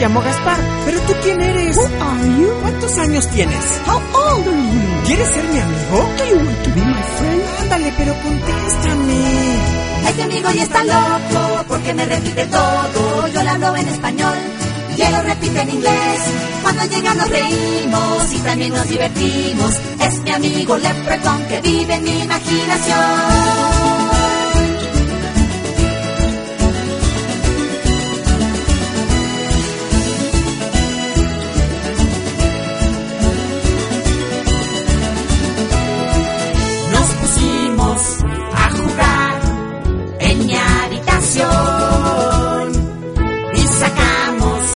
llamo Gaspar. ¿Pero tú quién eres? Who are you? ¿Cuántos años tienes? How old are you? ¿Quieres ser mi amigo? Do you want to be my friend? Ándale, pero contéstame. Este amigo ya está loco porque me repite todo. Yo le hablo en español y él lo repite en inglés. Cuando llega nos reímos y también nos divertimos. Es mi amigo Leprechaun que vive en mi imaginación.